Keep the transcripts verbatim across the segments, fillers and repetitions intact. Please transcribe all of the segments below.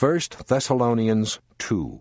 First Thessalonians two.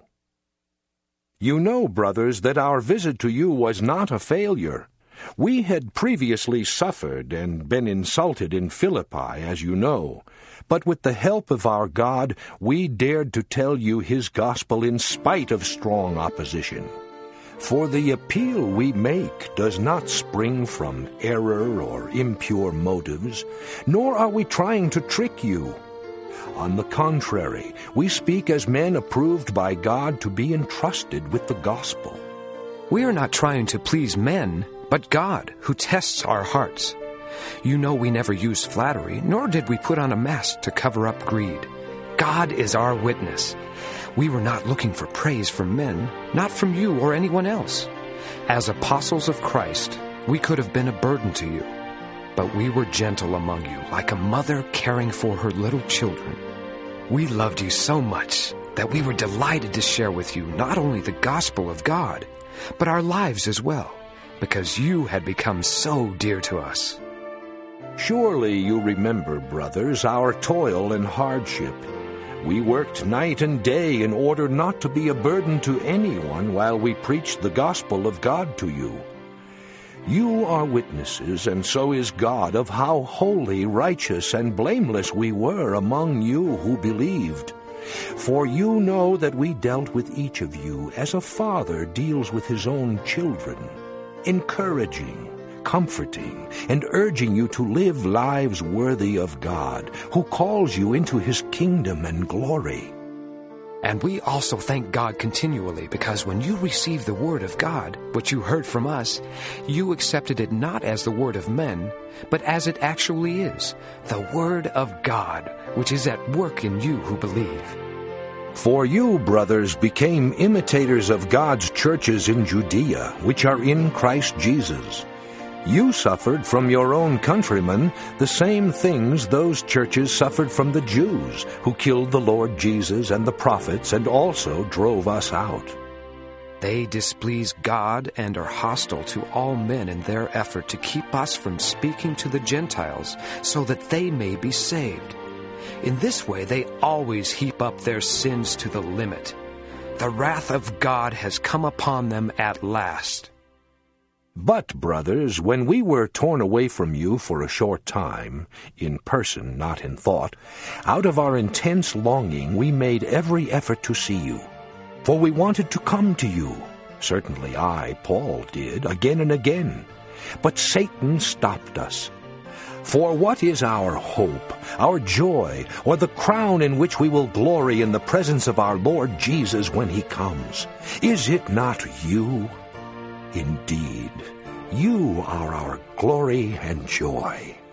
You know, brothers, that our visit to you was not a failure. We had previously suffered and been insulted in Philippi, as you know. But with the help of our God, we dared to tell you his gospel in spite of strong opposition. For the appeal we make does not spring from error or impure motives, nor are we trying to trick you. On the contrary, we speak as men approved by God to be entrusted with the gospel. We are not trying to please men, but God, who tests our hearts. You know we never used flattery, nor did we put on a mask to cover up greed. God is our witness. We were not looking for praise from men, not from you or anyone else. As apostles of Christ, we could have been a burden to you. But we were gentle among you, like a mother caring for her little children. We loved you so much that we were delighted to share with you not only the gospel of God, but our lives as well, because you had become so dear to us. Surely you remember, brothers, our toil and hardship. We worked night and day in order not to be a burden to anyone while we preached the gospel of God to you. You are witnesses, and so is God, of how holy, righteous, and blameless we were among you who believed. For you know that we dealt with each of you as a father deals with his own children, encouraging, comforting, and urging you to live lives worthy of God, who calls you into his kingdom and glory. And we also thank God continually, because when you received the word of God, which you heard from us, you accepted it not as the word of men, but as it actually is, the word of God, which is at work in you who believe. For you, brothers, became imitators of God's churches in Judea, which are in Christ Jesus. You suffered from your own countrymen the same things those churches suffered from the Jews, who killed the Lord Jesus and the prophets and also drove us out. They displease God and are hostile to all men in their effort to keep us from speaking to the Gentiles so that they may be saved. In this way they always heap up their sins to the limit. The wrath of God has come upon them at last. But, brothers, when we were torn away from you for a short time, in person, not in thought, out of our intense longing we made every effort to see you. For we wanted to come to you. Certainly I, Paul, did, again and again. But Satan stopped us. For what is our hope, our joy, or the crown in which we will glory in the presence of our Lord Jesus when he comes? Is it not you? Indeed, you are our glory and joy.